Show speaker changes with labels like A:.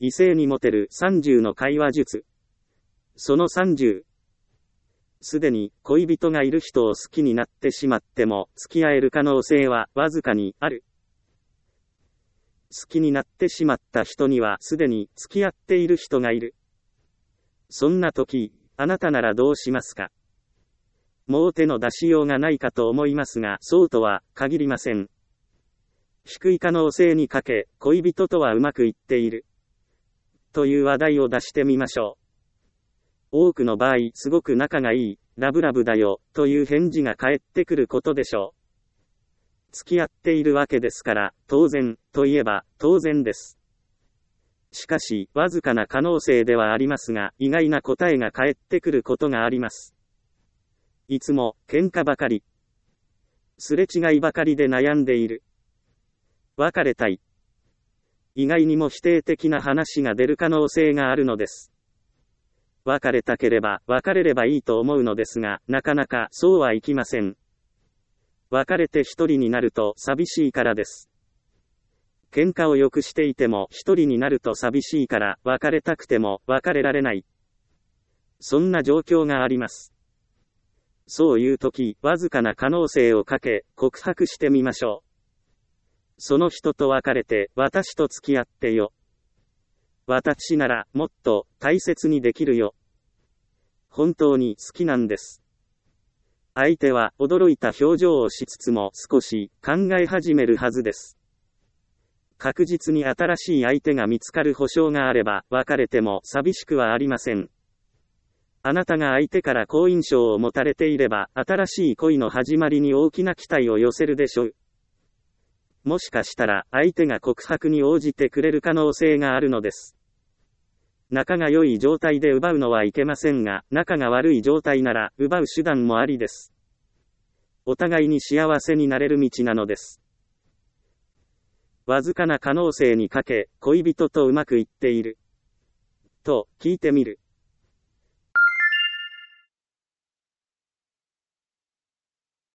A: 異性にモテる30の会話術。その30。すでに恋人がいる人を好きになってしまっても付き合える可能性はわずかにある。好きになってしまった人にはすでに付き合っている人がいる。そんな時、あなたならどうしますか？もう手の出しようがないかと思いますが、そうとは限りません。低い可能性にかけ、恋人とはうまくいっている。という話題を出してみましょう。多くの場合、すごく仲がいい、ラブラブだよ、という返事が返ってくることでしょう。付き合っているわけですから、当然、といえば、当然です。しかし、わずかな可能性ではありますが、意外な答えが返ってくることがあります。いつも、喧嘩ばかり。すれ違いばかりで悩んでいる。別れたい。意外にも否定的な話が出る可能性があるのです。別れたければ、別れればいいと思うのですが、なかなかそうはいきません。別れて一人になると寂しいからです。喧嘩をよくしていても一人になると寂しいから別れたくても別れられない。そんな状況があります。そういう時、わずかな可能性をかけ、告白してみましょう。その人と別れて、私と付き合ってよ。私なら、もっと、大切にできるよ。本当に好きなんです。相手は、驚いた表情をしつつも、少し、考え始めるはずです。確実に新しい相手が見つかる保証があれば、別れても、寂しくはありません。あなたが相手から好印象を持たれていれば、新しい恋の始まりに大きな期待を寄せるでしょう。もしかしたら、相手が告白に応じてくれる可能性があるのです。仲が良い状態で奪うのはいけませんが、仲が悪い状態なら、奪う手段もありです。お互いに幸せになれる道なのです。わずかな可能性にかけ、恋人とうまくいっている。と、聞いてみる。